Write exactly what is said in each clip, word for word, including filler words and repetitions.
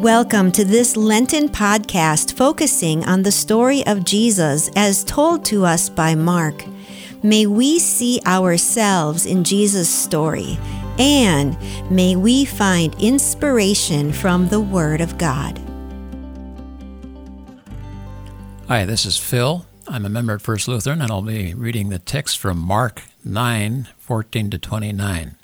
Welcome to this Lenten podcast focusing on the story of Jesus as told to us by Mark. May we see ourselves in Jesus' story, and may we find inspiration from the Word of God. Hi, this is Phil. I'm a member at First Lutheran, and I'll be reading the text from Mark nine, fourteen to twenty-nine.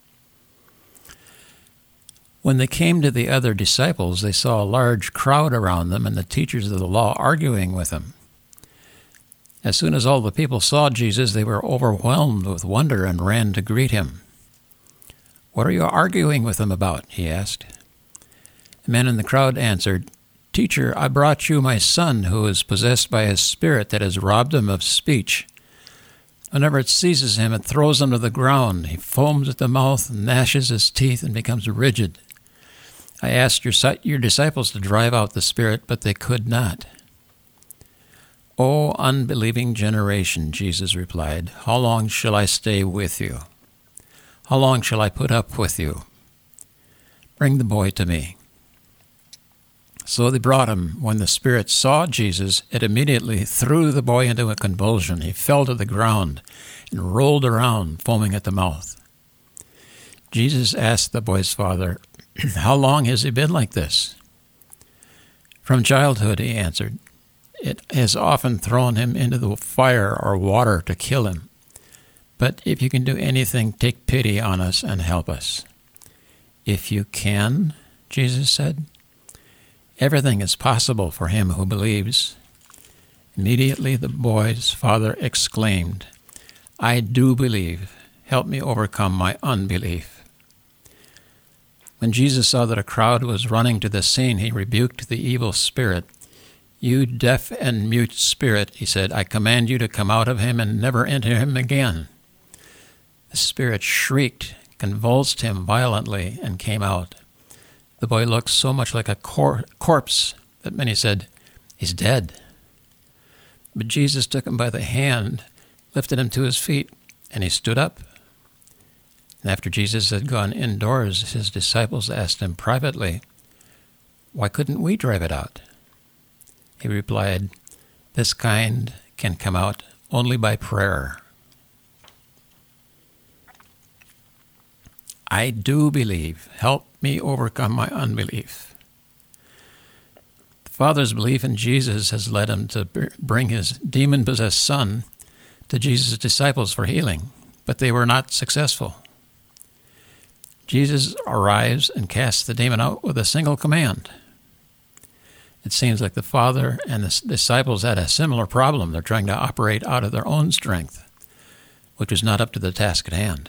When they came to the other disciples, they saw a large crowd around them and the teachers of the law arguing with them. As soon as all the people saw Jesus, they were overwhelmed with wonder and ran to greet him. "What are you arguing with them about?" he asked. The man in the crowd answered, "Teacher, I brought you my son who is possessed by a spirit that has robbed him of speech. Whenever it seizes him, it throws him to the ground. He foams at the mouth, gnashes his teeth, and becomes rigid. I asked your, your disciples to drive out the spirit, but they could not." "O unbelieving generation," Jesus replied, "how long shall I stay with you? How long shall I put up with you? Bring the boy to me." So they brought him. When the spirit saw Jesus, it immediately threw the boy into a convulsion. He fell to the ground and rolled around, foaming at the mouth. Jesus asked the boy's father, "How long has he been like this?" "From childhood," he answered. "It has often thrown him into the fire or water to kill him. But if you can do anything, take pity on us and help us." "If you can," Jesus said. "Everything is possible for him who believes." Immediately the boy's father exclaimed, "I do believe. Help me overcome my unbelief." When Jesus saw that a crowd was running to the scene, he rebuked the evil spirit. "You deaf and mute spirit," he said, "I command you to come out of him and never enter him again." The spirit shrieked, convulsed him violently, and came out. The boy looked so much like a cor- corpse that many said, "He's dead." But Jesus took him by the hand, lifted him to his feet, and he stood up. And after Jesus had gone indoors, his disciples asked him privately, "Why couldn't we drive it out?" He replied, "This kind can come out only by prayer." I do believe. Help me overcome my unbelief. The Father's belief in Jesus has led him to bring his demon-possessed son to Jesus' disciples for healing, but they were not successful. Jesus arrives and casts the demon out with a single command. It seems like the Father and the disciples had a similar problem. They're trying to operate out of their own strength, which was not up to the task at hand.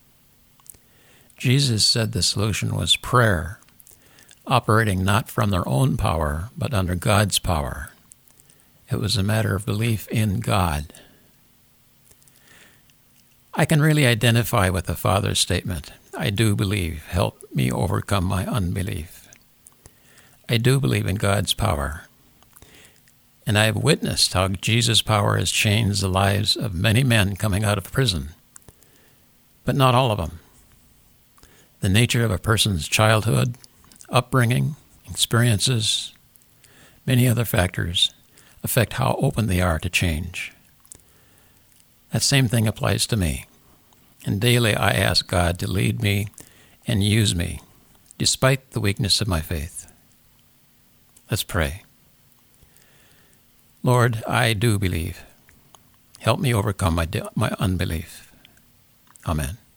Jesus said the solution was prayer, operating not from their own power, but under God's power. It was a matter of belief in God. I can really identify with the Father's statement. I do believe. Help me overcome my unbelief. I do believe in God's power. And I have witnessed how Jesus' power has changed the lives of many men coming out of prison, but not all of them. The nature of a person's childhood, upbringing, experiences, many other factors affect how open they are to change. That same thing applies to me. And daily I ask God to lead me and use me, despite the weakness of my faith. Let's pray. Lord, I do believe. Help me overcome my, my unbelief. Amen.